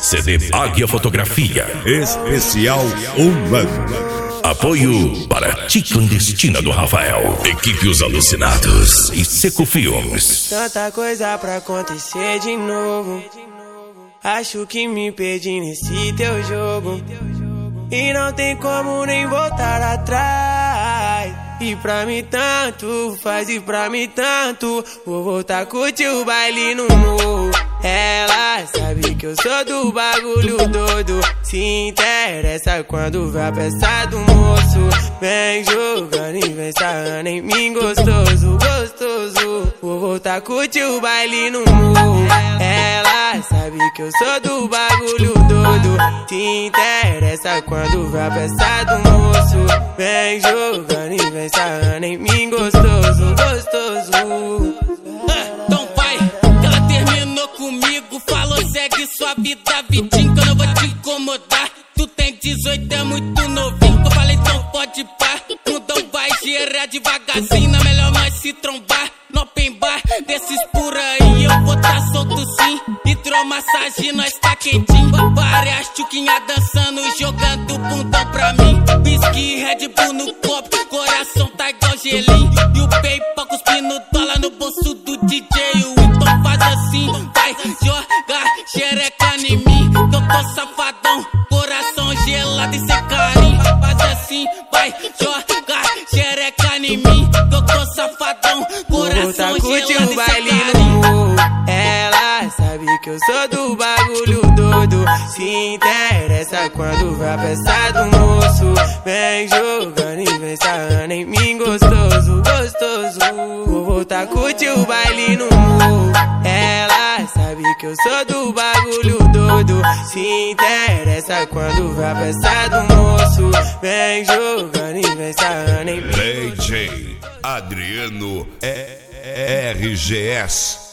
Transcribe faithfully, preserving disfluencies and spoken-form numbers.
C D Águia Fotografia. Especial um ano. Apoio para Tia Clandestina do Rafael, Equipe Os Alucinados e Seco Filmes. Tanta coisa pra acontecer de novo. Acho que me perdi nesse teu jogo e não tem como nem voltar atrás. E pra mim tanto faz, e pra mim tanto. Vou voltar a curtir o baile no morro. Ela sabe que eu sou do bagulho doido, se interessa quando vai a peça do moço. Vem jogando e vem sarrando em mim gostoso, gostoso. Vou voltar a curtir o baile no morro. Ela sabe que eu sou do bagulho doido, se interessa quando vai a peça do moço. Vem jogando e vem sarrando em mim gostoso, gostoso. Então vai, que ela terminou comigo, falou segue sua vida, vidinho, que eu não vou te incomodar. Tu tem dezoito, é muito novinho, que eu falei então pode pá. Mundão vai girar devagarzinho, na melhor nós se trombar. No open bar, desses por aí eu vou tá solto sim. Hidromassagem, nós tá quentinho. Várias tchuquinhas dançando, jogando bundão pra mim. Whisky, Red Bull no copo, coração tá igual gelinho. E o PayPal cuspindo dólar no bolso do D J. O então faz assim, vai jogar xereca em mim, que eu tô safadão, coração gelado e sem carinho. Faz assim, vai jogar xereca em mim, que eu tô safadão, coração gelado e sem carinho. Ela sabe que eu sou do bagulho doido, se interessa quando vai a peça do moço. Vem jogando e vem sarrando em mim gostoso, gostoso. Vou voltar a curtir o baile no morro. Ela sabe que eu sou do bagulho doido, se interessa quando vai a peça do moço. Vem jogando e vem sarrando em mim. D J Adriano R G S.